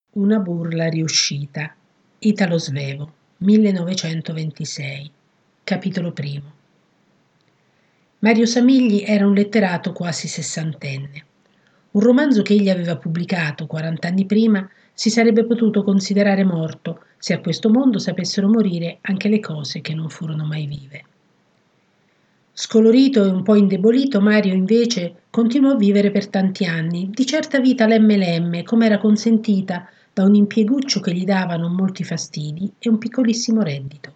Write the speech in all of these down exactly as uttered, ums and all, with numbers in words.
Una burla riuscita. Italo Svevo, millenovecentoventisei. Capitolo primo. Mario Samigli era un letterato quasi sessantenne. Un romanzo che egli aveva pubblicato quarant'anni prima si sarebbe potuto considerare morto se a questo mondo sapessero morire anche le cose che non furono mai vive. Scolorito e un po' indebolito, Mario invece continuò a vivere per tanti anni, di certa vita lemme lemme, come era consentita da un impieguccio che gli dava non molti fastidi e un piccolissimo reddito.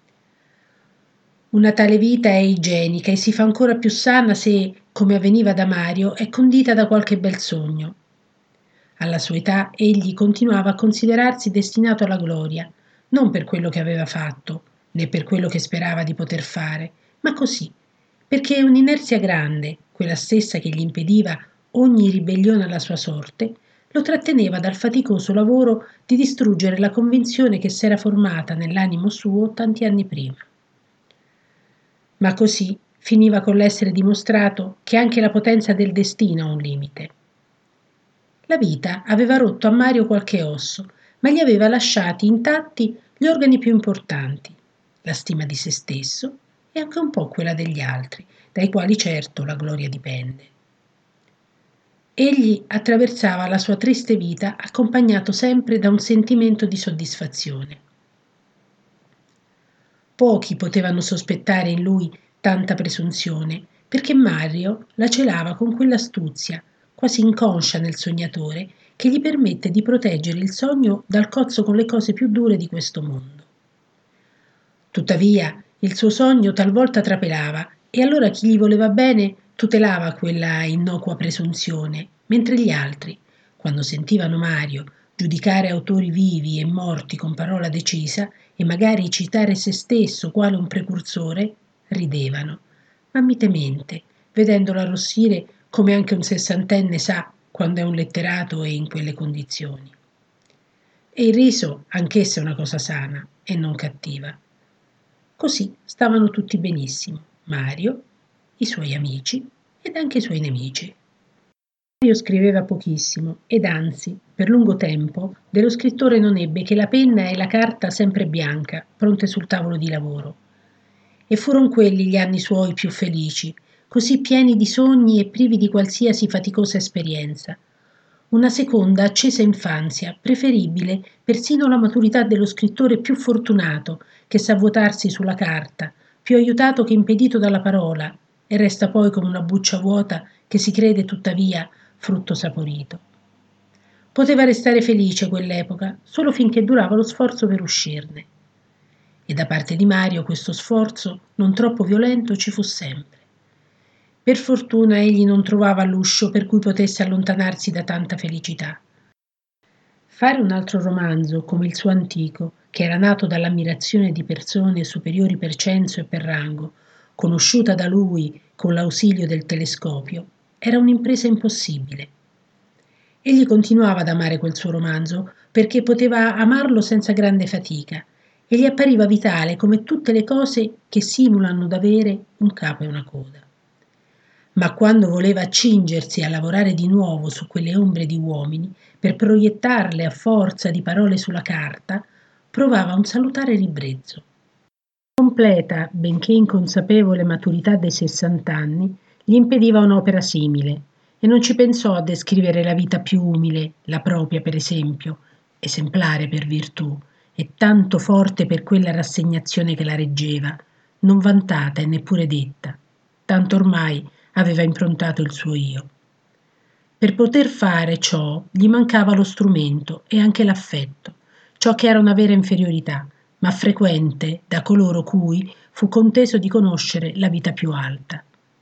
Una tale vita è igienica e si fa ancora più sana se, come avveniva da Mario, è condita da qualche bel sogno. Alla sua età egli continuava a considerarsi destinato alla gloria, non per quello che aveva fatto, né per quello che sperava di poter fare, ma così, perché un'inerzia grande, quella stessa che gli impediva ogni ribellione alla sua sorte, lo tratteneva dal faticoso lavoro di distruggere la convinzione che s'era formata nell'animo suo tanti anni prima. Ma così finiva con l'essere dimostrato che anche la potenza del destino ha un limite. La vita aveva rotto a Mario qualche osso, ma gli aveva lasciati intatti gli organi più importanti, la stima di se stesso e anche un po' quella degli altri, dai quali certo la gloria dipende. Egli attraversava la sua triste vita accompagnato sempre da un sentimento di soddisfazione. Pochi potevano sospettare in lui tanta presunzione, perché Mario la celava con quell'astuzia, quasi inconscia nel sognatore, che gli permette di proteggere il sogno dal cozzo con le cose più dure di questo mondo. Tuttavia, il suo sogno talvolta trapelava e allora chi gli voleva bene tutelava quella innocua presunzione, mentre gli altri, quando sentivano Mario giudicare autori vivi e morti con parola decisa e magari citare se stesso quale un precursore, ridevano, ma mitemente, vedendolo arrossire come anche un sessantenne sa quando è un letterato e in quelle condizioni. E il riso anch'essa è una cosa sana e non cattiva. Così stavano tutti benissimo, Mario, i suoi amici ed anche i suoi nemici. Mario scriveva pochissimo ed anzi, per lungo tempo, dello scrittore non ebbe che la penna e la carta sempre bianca, pronte sul tavolo di lavoro. E furono quelli gli anni suoi più felici, così pieni di sogni e privi di qualsiasi faticosa esperienza. Una seconda accesa infanzia, preferibile persino alla maturità dello scrittore più fortunato, che sa vuotarsi sulla carta, più aiutato che impedito dalla parola, e resta poi come una buccia vuota che si crede tuttavia frutto saporito. Poteva restare felice quell'epoca solo finché durava lo sforzo per uscirne. E da parte di Mario questo sforzo, non troppo violento, ci fu sempre. Per fortuna egli non trovava l'uscio per cui potesse allontanarsi da tanta felicità. Fare un altro romanzo come il suo antico, che era nato dall'ammirazione di persone superiori per censo e per rango, conosciuta da lui con l'ausilio del telescopio, era un'impresa impossibile. Egli continuava ad amare quel suo romanzo perché poteva amarlo senza grande fatica e gli appariva vitale come tutte le cose che simulano d'avere un capo e una coda. Ma quando voleva accingersi a lavorare di nuovo su quelle ombre di uomini, per proiettarle a forza di parole sulla carta, provava un salutare ribrezzo. Completa, benché inconsapevole maturità dei sessant'anni gli impediva un'opera simile e non ci pensò a descrivere la vita più umile, la propria per esempio, esemplare per virtù e tanto forte per quella rassegnazione che la reggeva, non vantata e neppure detta, tanto ormai aveva improntato il suo io. Per poter fare ciò gli mancava lo strumento e anche l'affetto, ciò che era una vera inferiorità, ma frequente da coloro cui fu conteso di conoscere la vita più alta.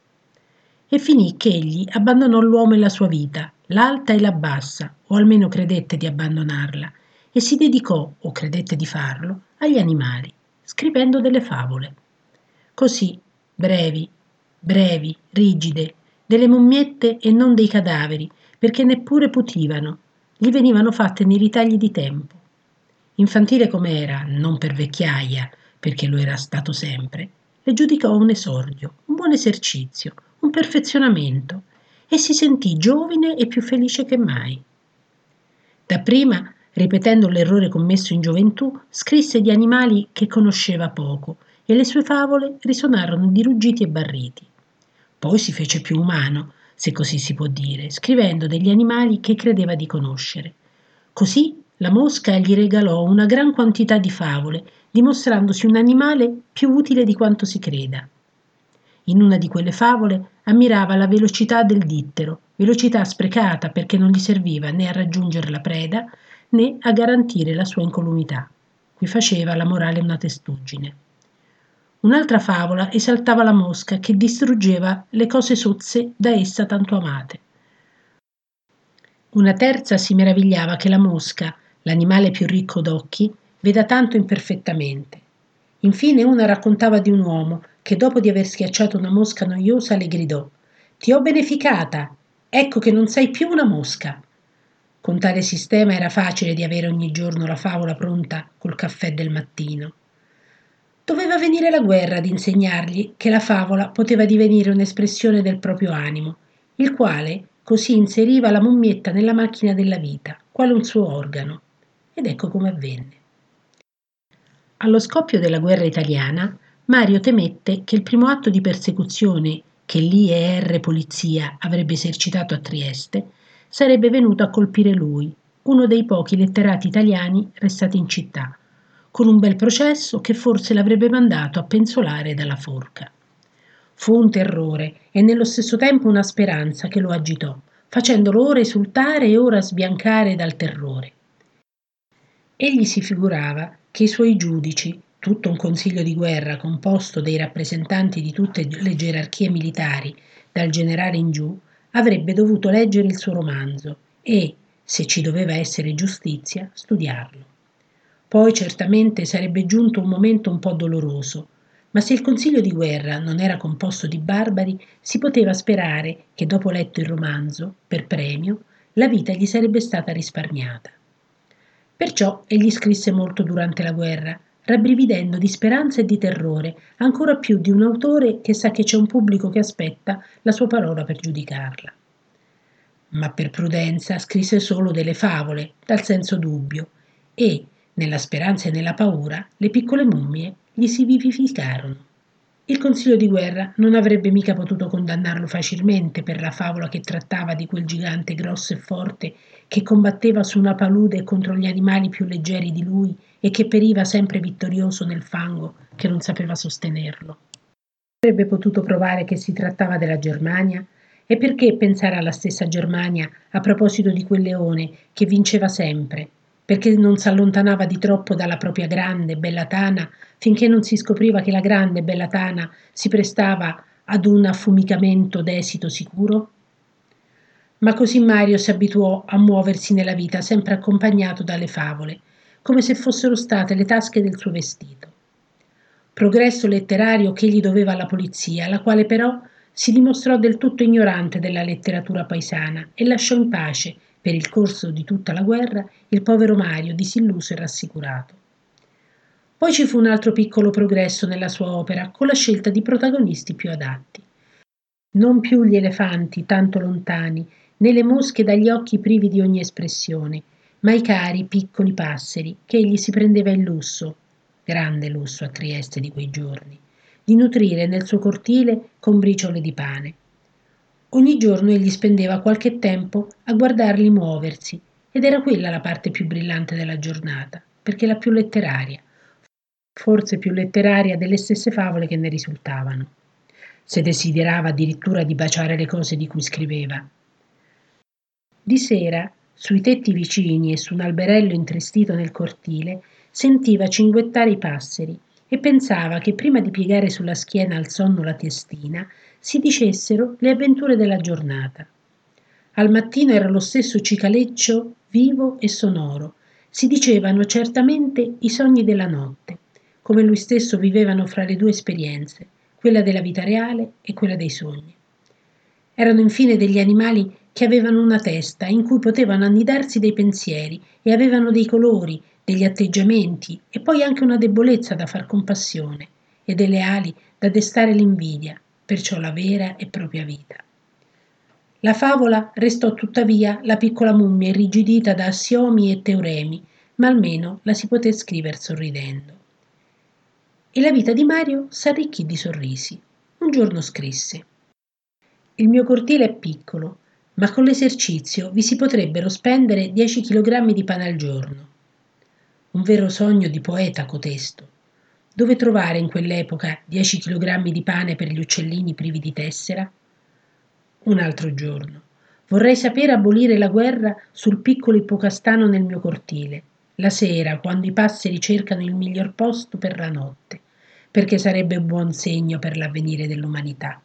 E finì che egli abbandonò l'uomo e la sua vita, l'alta e la bassa, o almeno credette di abbandonarla, e si dedicò, o credette di farlo, agli animali, scrivendo delle favole. Così, brevi, brevi, rigide, delle mummiette e non dei cadaveri, perché neppure putivano, gli venivano fatte nei ritagli di tempo. Infantile com'era, non per vecchiaia, perché lo era stato sempre, le giudicò un esordio, un buon esercizio, un perfezionamento, e si sentì giovine e più felice che mai. Dapprima Ripetendo l'errore commesso in gioventù, scrisse di animali che conosceva poco e le sue favole risuonarono di ruggiti e barriti. Poi si fece più umano, se così si può dire, scrivendo degli animali che credeva di conoscere. Così la mosca gli regalò una gran quantità di favole, dimostrandosi un animale più utile di quanto si creda. In una di quelle favole ammirava la velocità del dittero, velocità sprecata perché non gli serviva né a raggiungere la preda né a garantire la sua incolumità. Qui faceva la morale una testuggine. Un'altra favola esaltava la mosca che distruggeva le cose sozze da essa tanto amate. Una terza si meravigliava che la mosca, l'animale più ricco d'occhi, veda tanto imperfettamente. Infine una raccontava di un uomo che dopo di aver schiacciato una mosca noiosa le gridò: «Ti ho beneficata! Ecco che non sei più una mosca!» Con tale sistema era facile di avere ogni giorno la favola pronta col caffè del mattino. Doveva venire la guerra ad insegnargli che la favola poteva divenire un'espressione del proprio animo, il quale così inseriva la mummietta nella macchina della vita, quale un suo organo. Ed ecco come avvenne. Allo scoppio della guerra italiana, Mario temette che il primo atto di persecuzione che l'I E R Polizia avrebbe esercitato a Trieste sarebbe venuto a colpire lui, uno dei pochi letterati italiani restati in città, con un bel processo che forse l'avrebbe mandato a penzolare dalla forca. Fu un terrore e nello stesso tempo una speranza che lo agitò, facendolo ora esultare e ora sbiancare dal terrore. Egli si figurava che i suoi giudici, tutto un consiglio di guerra composto dei rappresentanti di tutte le gerarchie militari, dal generale in giù, avrebbe dovuto leggere il suo romanzo e, se ci doveva essere giustizia, studiarlo. Poi certamente sarebbe giunto un momento un po' doloroso, ma se il consiglio di guerra non era composto di barbari, si poteva sperare che dopo letto il romanzo, per premio, la vita gli sarebbe stata risparmiata. Perciò egli scrisse molto durante la guerra, rabbrividendo di speranza e di terrore, ancora più di un autore che sa che c'è un pubblico che aspetta la sua parola per giudicarla. Ma per prudenza scrisse solo delle favole, dal senso dubbio, e, nella speranza e nella paura, le piccole mummie gli si vivificarono. Il consiglio di guerra non avrebbe mica potuto condannarlo facilmente per la favola che trattava di quel gigante grosso e forte che combatteva su una palude contro gli animali più leggeri di lui e che periva sempre vittorioso nel fango che non sapeva sostenerlo. Avrebbe potuto provare che si trattava della Germania? E perché pensare alla stessa Germania a proposito di quel leone che vinceva sempre? Perché non s'allontanava di troppo dalla propria grande, bella tana, finché non si scopriva che la grande, bella tana si prestava ad un affumicamento d'esito sicuro? Ma così Mario si abituò a muoversi nella vita sempre accompagnato dalle favole, come se fossero state le tasche del suo vestito. Progresso letterario che egli doveva alla polizia, la quale però si dimostrò del tutto ignorante della letteratura paesana e lasciò in pace, per il corso di tutta la guerra, il povero Mario disilluso e rassicurato. Poi ci fu un altro piccolo progresso nella sua opera, con la scelta di protagonisti più adatti. Non più gli elefanti tanto lontani, né le mosche dagli occhi privi di ogni espressione, ma i cari piccoli passeri che egli si prendeva il lusso, grande lusso a Trieste di quei giorni, di nutrire nel suo cortile con briciole di pane. Ogni giorno egli spendeva qualche tempo a guardarli muoversi ed era quella la parte più brillante della giornata, perché la più letteraria, forse più letteraria delle stesse favole che ne risultavano. Se desiderava addirittura di baciare le cose di cui scriveva. Di sera, sui tetti vicini e su un alberello intristito nel cortile, sentiva cinguettare i passeri e pensava che prima di piegare sulla schiena al sonno la testina, si dicessero le avventure della giornata. Al mattino era lo stesso cicaleccio vivo e sonoro, si dicevano certamente i sogni della notte, come lui stesso vivevano fra le due esperienze, quella della vita reale e quella dei sogni. Erano infine degli animali che avevano una testa in cui potevano annidarsi dei pensieri e avevano dei colori, degli atteggiamenti e poi anche una debolezza da far compassione e delle ali da destare l'invidia, perciò la vera e propria vita. La favola restò tuttavia la piccola mummia irrigidita da assiomi e teoremi, ma almeno la si poté scriver sorridendo. E la vita di Mario s'arricchì di sorrisi. Un giorno scrisse: «Il mio cortile è piccolo, ma con l'esercizio vi si potrebbero spendere dieci chilogrammi di pane al giorno». Un vero sogno di poeta cotesto. Dove trovare in quell'epoca dieci chilogrammi di pane per gli uccellini privi di tessera? Un altro giorno. Vorrei sapere abolire la guerra sul piccolo ippocastano nel mio cortile, la sera, quando i passeri cercano il miglior posto per la notte, perché sarebbe un buon segno per l'avvenire dell'umanità.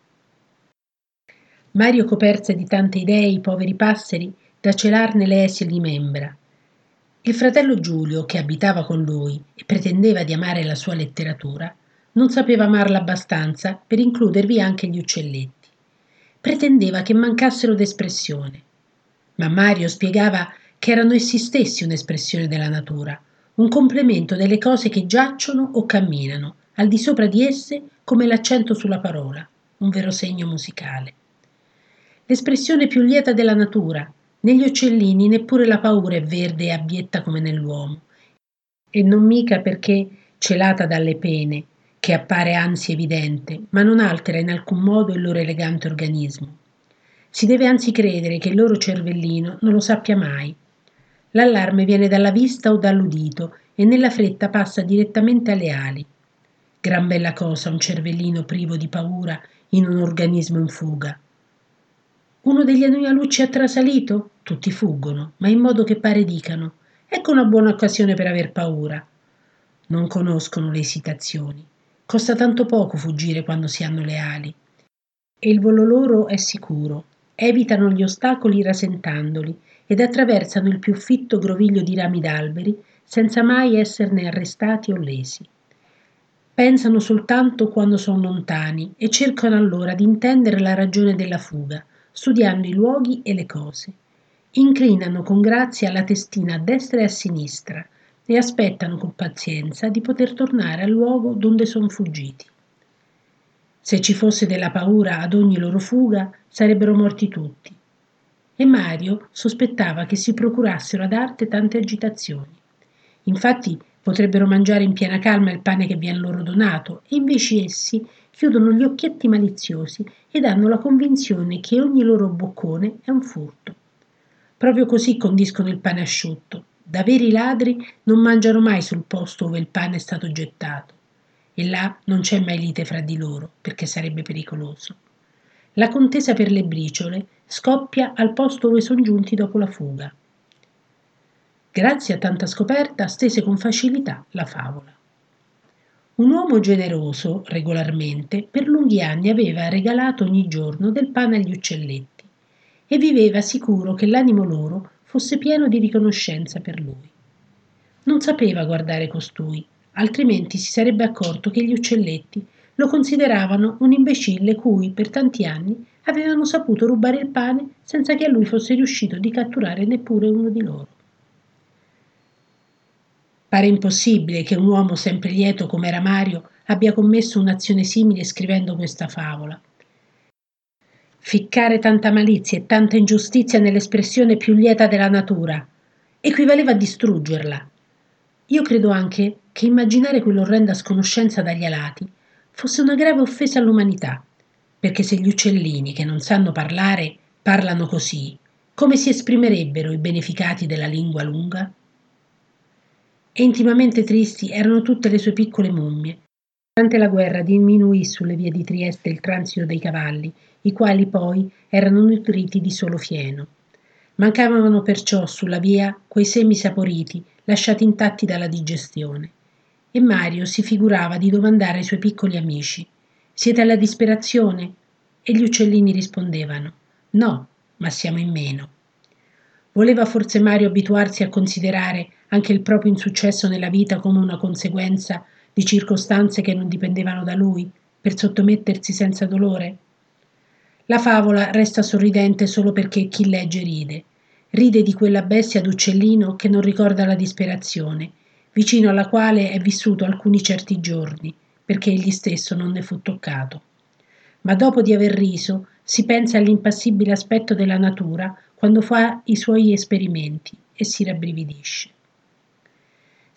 Mario coperse di tante idee i poveri passeri da celarne le esili membra. Il fratello Giulio, che abitava con lui e pretendeva di amare la sua letteratura, non sapeva amarla abbastanza per includervi anche gli uccelletti. Pretendeva che mancassero d'espressione. Ma Mario spiegava che erano essi stessi un'espressione della natura, un complemento delle cose che giacciono o camminano, al di sopra di esse come l'accento sulla parola, un vero segno musicale. L'espressione più lieta della natura. Negli uccellini neppure la paura è verde e abbietta come nell'uomo, e non mica perché celata dalle pene, che appare anzi evidente, ma non altera in alcun modo il loro elegante organismo. Si deve anzi credere che il loro cervellino non lo sappia mai. L'allarme viene dalla vista o dall'udito e nella fretta passa direttamente alle ali. Gran bella cosa un cervellino privo di paura in un organismo in fuga. Uno degli animalucci è trasalito? Tutti fuggono, ma in modo che pare dicano: ecco una buona occasione per aver paura. Non conoscono le esitazioni. Costa tanto poco fuggire quando si hanno le ali. E il volo loro è sicuro. Evitano gli ostacoli rasentandoli ed attraversano il più fitto groviglio di rami d'alberi senza mai esserne arrestati o lesi. Pensano soltanto quando sono lontani e cercano allora di intendere la ragione della fuga, studiando i luoghi e le cose. Inclinano con grazia la testina a destra e a sinistra e aspettano con pazienza di poter tornare al luogo donde son fuggiti. Se ci fosse della paura ad ogni loro fuga, sarebbero morti tutti. E Mario sospettava che si procurassero ad arte tante agitazioni. Infatti potrebbero mangiare in piena calma il pane che vien loro donato, e invece essi chiudono gli occhietti maliziosi ed hanno la convinzione che ogni loro boccone è un furto. Proprio così condiscono il pane asciutto. Da veri ladri non mangiano mai sul posto dove il pane è stato gettato. E là non c'è mai lite fra di loro, perché sarebbe pericoloso. La contesa per le briciole scoppia al posto dove son giunti dopo la fuga. Grazie a tanta scoperta stese con facilità la favola. Un uomo generoso, regolarmente, per lunghi anni aveva regalato ogni giorno del pane agli uccelletti e viveva sicuro che l'animo loro fosse pieno di riconoscenza per lui. Non sapeva guardare costui, altrimenti si sarebbe accorto che gli uccelletti lo consideravano un imbecille cui, per tanti anni, avevano saputo rubare il pane senza che a lui fosse riuscito di catturare neppure uno di loro. Pare impossibile che un uomo sempre lieto come era Mario abbia commesso un'azione simile scrivendo questa favola. Ficcare tanta malizia e tanta ingiustizia nell'espressione più lieta della natura equivaleva a distruggerla. Io credo anche che immaginare quell'orrenda sconoscenza dagli alati fosse una grave offesa all'umanità, perché se gli uccellini che non sanno parlare parlano così, come si esprimerebbero i beneficati della lingua lunga? E intimamente tristi erano tutte le sue piccole mummie. Durante la guerra diminuì sulle vie di Trieste il transito dei cavalli, i quali poi erano nutriti di solo fieno. Mancavano perciò sulla via quei semi saporiti lasciati intatti dalla digestione. E Mario si figurava di domandare ai suoi piccoli amici: «Siete alla disperazione?» E gli uccellini rispondevano: «No, ma siamo in meno». Voleva forse Mario abituarsi a considerare anche il proprio insuccesso nella vita come una conseguenza di circostanze che non dipendevano da lui, per sottomettersi senza dolore? La favola resta sorridente solo perché chi legge ride. Ride di quella bestia d'uccellino che non ricorda la disperazione, vicino alla quale è vissuto alcuni certi giorni, perché egli stesso non ne fu toccato. Ma dopo di aver riso, si pensa all'impassibile aspetto della natura quando fa i suoi esperimenti e si rabbrividisce.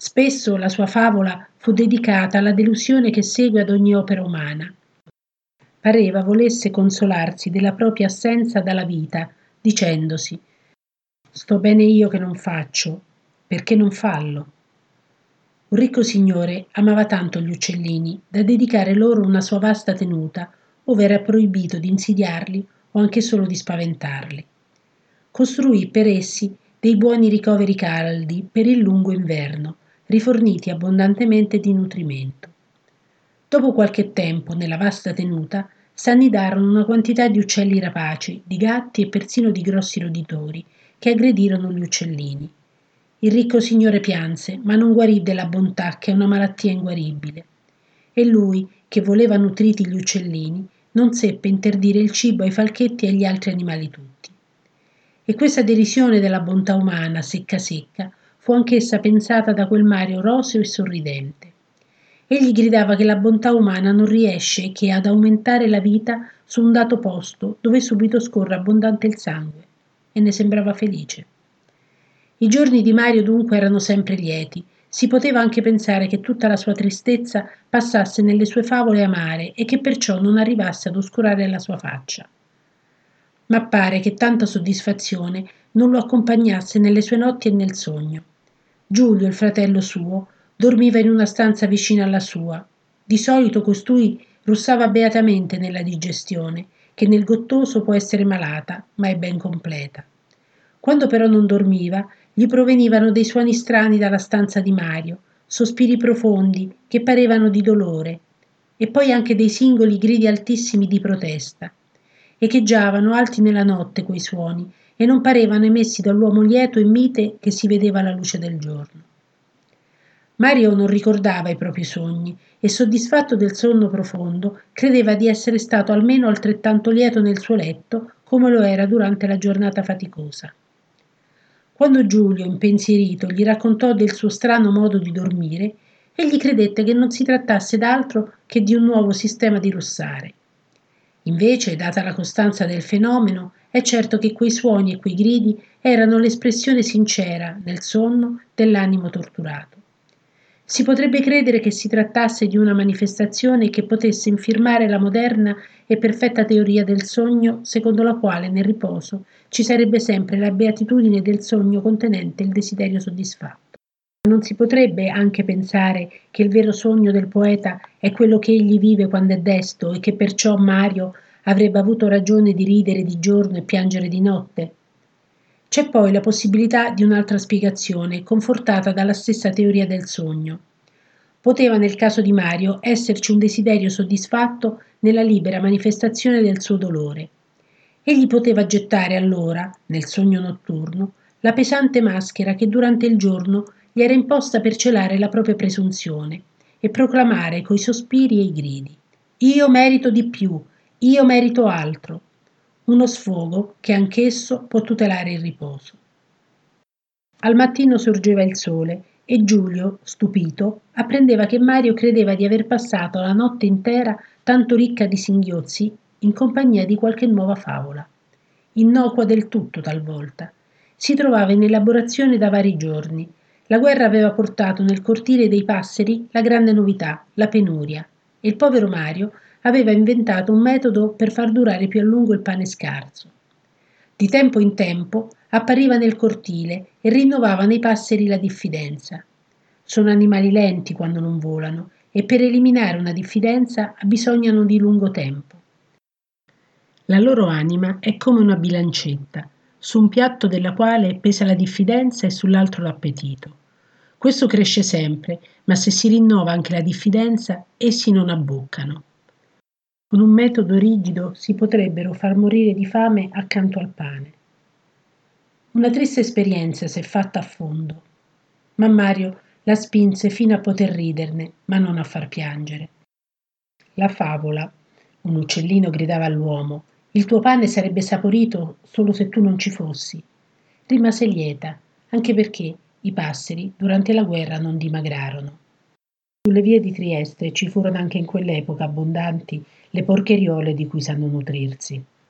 Spesso la sua favola fu dedicata alla delusione che segue ad ogni opera umana. Pareva volesse consolarsi della propria assenza dalla vita, dicendosi: «Sto bene io che non faccio, perché non fallo?» Un ricco signore amava tanto gli uccellini da dedicare loro una sua vasta tenuta, ove era proibito di insidiarli o anche solo di spaventarli. Costruì per essi dei buoni ricoveri caldi per il lungo inverno, riforniti abbondantemente di nutrimento. Dopo qualche tempo, nella vasta tenuta, s'annidarono una quantità di uccelli rapaci, di gatti e persino di grossi roditori, che aggredirono gli uccellini. Il ricco signore pianse, ma non guarì della bontà, che è una malattia inguaribile. E lui, che voleva nutriti gli uccellini, non seppe interdire il cibo ai falchetti e agli altri animali tutti. E questa derisione della bontà umana, secca secca, fu anch'essa pensata da quel Mario roseo e sorridente. Egli gridava che la bontà umana non riesce che ad aumentare la vita su un dato posto dove subito scorre abbondante il sangue, e ne sembrava felice. I giorni di Mario dunque erano sempre lieti, si poteva anche pensare che tutta la sua tristezza passasse nelle sue favole amare e che perciò non arrivasse ad oscurare la sua faccia. Ma pare che tanta soddisfazione non lo accompagnasse nelle sue notti e nel sogno. Giulio, il fratello suo, dormiva in una stanza vicina alla sua. Di solito costui russava beatamente nella digestione, che nel gottoso può essere malata, ma è ben completa. Quando però non dormiva, gli provenivano dei suoni strani dalla stanza di Mario, sospiri profondi che parevano di dolore, e poi anche dei singoli gridi altissimi di protesta. Echeggiavano alti nella notte quei suoni e non parevano emessi dall'uomo lieto e mite che si vedeva alla luce del giorno. Mario non ricordava i propri sogni e, soddisfatto del sonno profondo, credeva di essere stato almeno altrettanto lieto nel suo letto come lo era durante la giornata faticosa. Quando Giulio, impensierito, gli raccontò del suo strano modo di dormire, egli credette che non si trattasse d'altro che di un nuovo sistema di russare. Invece, data la costanza del fenomeno, è certo che quei suoni e quei gridi erano l'espressione sincera, nel sonno, dell'animo torturato. Si potrebbe credere che si trattasse di una manifestazione che potesse infirmare la moderna e perfetta teoria del sogno, secondo la quale nel riposo ci sarebbe sempre la beatitudine del sogno contenente il desiderio soddisfatto. Non si potrebbe anche pensare che il vero sogno del poeta è quello che egli vive quando è desto e che perciò Mario avrebbe avuto ragione di ridere di giorno e piangere di notte? C'è poi la possibilità di un'altra spiegazione, confortata dalla stessa teoria del sogno. Poteva, nel caso di Mario, esserci un desiderio soddisfatto nella libera manifestazione del suo dolore. Egli poteva gettare allora, nel sogno notturno, la pesante maschera che durante il giorno gli era imposta per celare la propria presunzione e proclamare coi sospiri e i gridi: «Io merito di più, io merito altro», uno sfogo che anch'esso può tutelare il riposo. Al mattino sorgeva il sole e Giulio, stupito, apprendeva che Mario credeva di aver passato la notte intera tanto ricca di singhiozzi in compagnia di qualche nuova favola. Innocua del tutto talvolta. Si trovava in elaborazione da vari giorni. La guerra aveva portato nel cortile dei passeri la grande novità, la penuria, e il povero Mario aveva inventato un metodo per far durare più a lungo il pane scarso. Di tempo in tempo appariva nel cortile e rinnovava nei passeri la diffidenza. Sono animali lenti quando non volano e per eliminare una diffidenza bisognan di lungo tempo. La loro anima è come una bilancetta, su un piatto della quale pesa la diffidenza e sull'altro l'appetito. Questo cresce sempre, ma se si rinnova anche la diffidenza, essi non abboccano. Con un metodo rigido si potrebbero far morire di fame accanto al pane. Una triste esperienza s'è fatta a fondo, ma Mario la spinse fino a poter riderne, ma non a far piangere. La favola, un uccellino gridava all'uomo, il tuo pane sarebbe saporito solo se tu non ci fossi, rimase lieta, anche perché i passeri durante la guerra non dimagrarono. Sulle vie di Trieste ci furono anche in quell'epoca abbondanti le porcheriole di cui sanno nutrirsi.